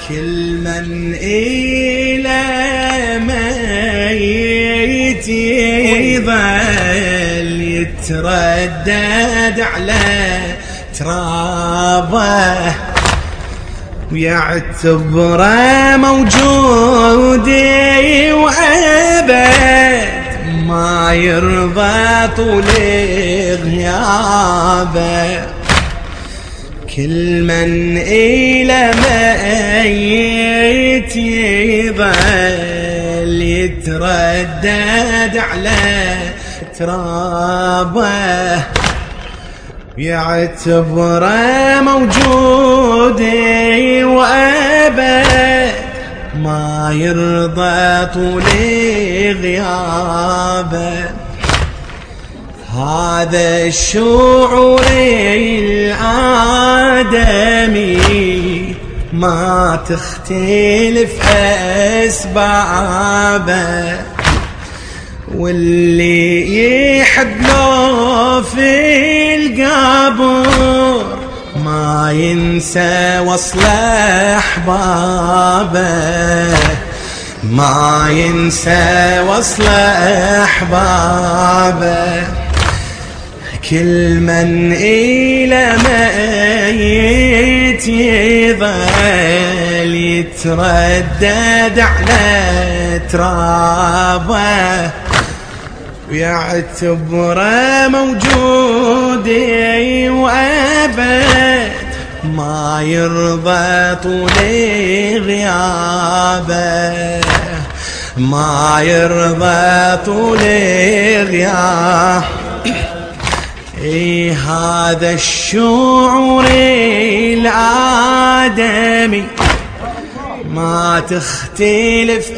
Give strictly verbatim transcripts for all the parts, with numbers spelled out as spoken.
كل من إلى ميت يظل يتردد على ترابه ويعتبره موجود وأبد ما يرضى طول غيابه. كل من إلى ميت يظل يتردد على ترابه يعتبره موجود وأبد ما يرضى طول غيابه. هذا الشعور الآدمي ما تختلف أسبابه، واللي يحب له في القبر ما ينسى وصل أحبابه، ما ينسى وصل أحبابه. كل من إلى ميت يظل يتردد على ترابه ويعتبره موجود وأبد ما يرضى طول غيابه، ما يرضى طول غيابه. إيه هذا الشعور الآدمي ما تختلف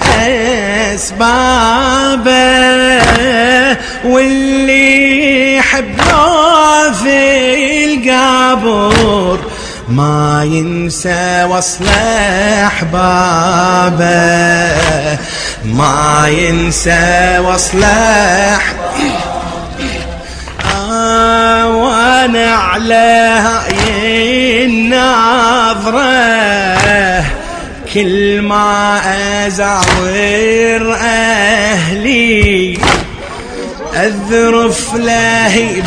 أسبابه، واللي يحبه في القبر ما ينسى وصل أحبابه، ما ينسى وصل أحبابه. وانا على هاي النظرة كل ما ازاور اهلي اذرف لهي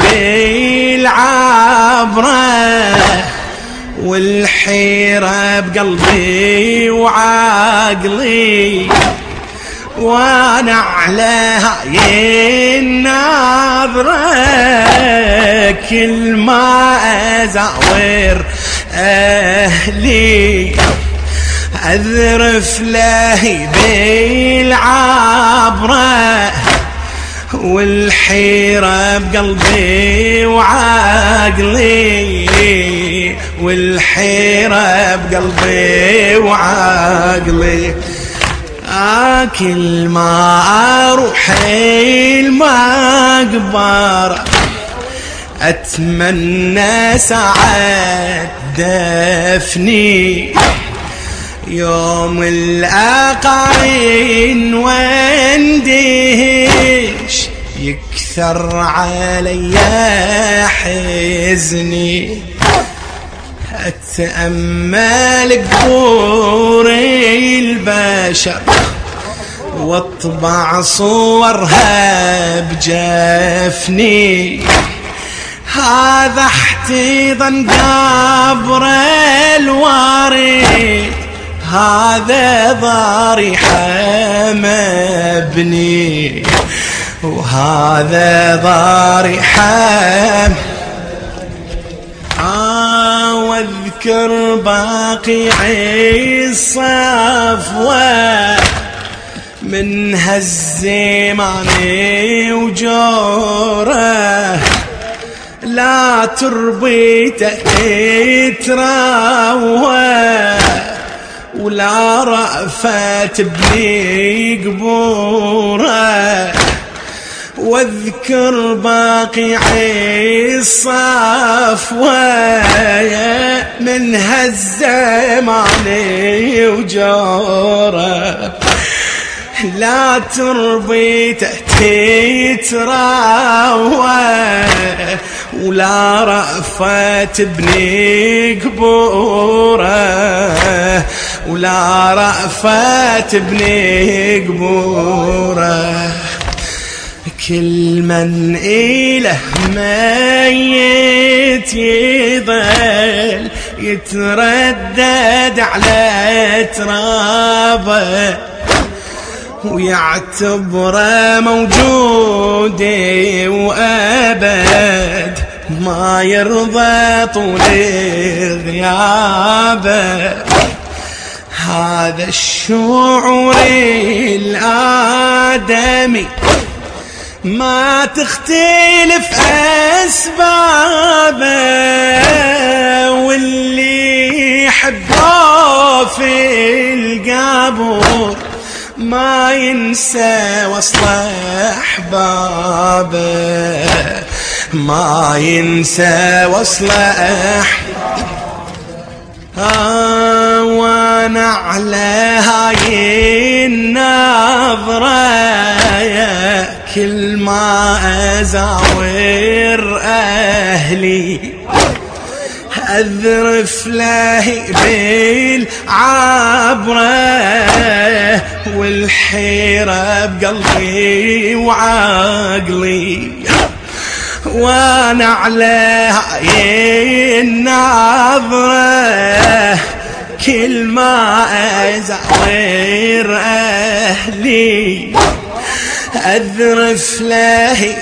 بالعبرة والحيرة بقلبي وعقلي. وانا على هاي النظرة كل ما ازاور اهلي اذرف لهي بالعبرة والحيرة بقلبي وعقلي، والحيرة بقلبي وعقلي. كل ما اروح المقبرة اتمنى ساعة دفني يوم الاقارن واندهش يكثر علي حزني. اتأمل قبور البشر واطبع صورها بجفني، هذا احتضن قبر الوارث هذا ضريحة مبني، وهذا ضريحة. آه واذكر باقي الصفوة من هالزمان وجوره لا تربيته تروى ولا رأفت بني قبوره. واذكر باقي الصفوة من هالزمان وجوره لا تربي تتراوى ولا رأفت بني قبوره. ولا رأفت بني قبوره. كل من إله ميت يظل يتردد على ترابه ويعتبره موجود وأبد ما يرضى طول غيابه. هذا الشعور الآدمي ما تختلف أسبابه، واللي يحبه في القبر ما ينسى وصل أحبابه، ما ينسى وصل أحبابه. آه وانا على هاي النظرة كل ما أزاور أهلي أذرف له بالعبرة والحيرة بقلبي وعقلي. وانا على هاي النظرة كل ما أزاور أهلي أذرف له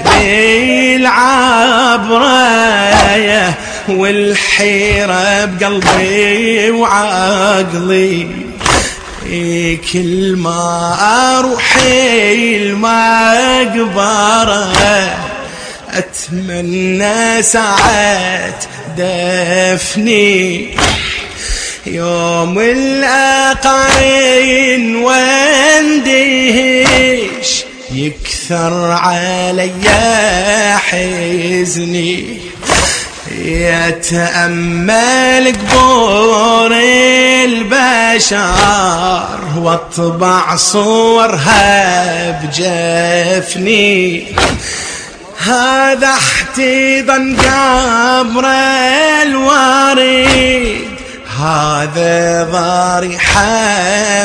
بالعبرة والحيرة بقلبي وعقلي. كل ما أروح المقبرة أتمنى ساعة دفني يوم الأقارن واندهش يكثر علي حزني. يتأمل قبور البشر واطبع صورها بجفني. هذا احتضن قبر الوريد هذا ضريحة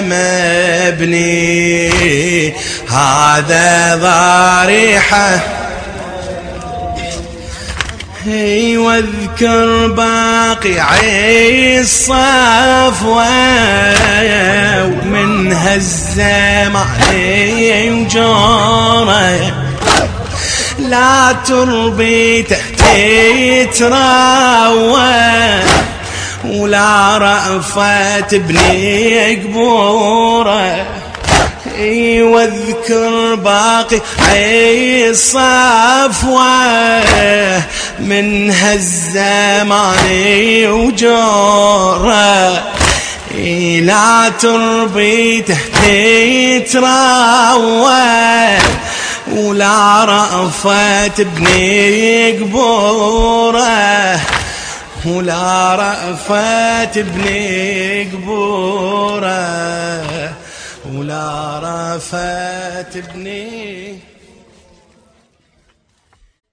مبني، هذا ضريحة. واذكر باقي الصفوة ومن هالزمان وجوره لا تربي تحتي تراوى ولا رأفت بني قبوره. واذكر باقي الصفوة من هالزمان وجوره لا تربي تحتي تراوى ولا رأفت بني قبوره ولا رأفت بني قبوره ولا رأفت بني